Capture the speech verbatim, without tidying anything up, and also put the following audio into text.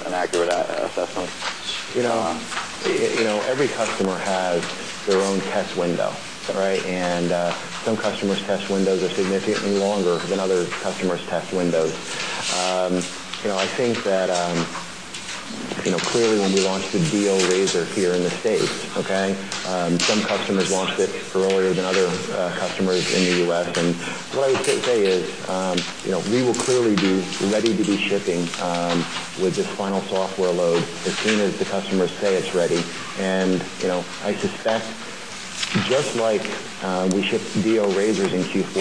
a, an accurate a- assessment? You know, uh, you know, every customer has their own test window, right? And uh, some customers' test windows are significantly longer than other customers' test windows. Um, you know, I think that, um, you know, clearly when we launched the Deo razor here in the States, okay, um, some customers launched it earlier than other uh, customers in the U S And what I would say is, um, you know, we will clearly be ready to be shipping um, with this final software load as soon as the customers say it's ready. And, you know, I suspect just like uh, we shipped Deo razors in Q four,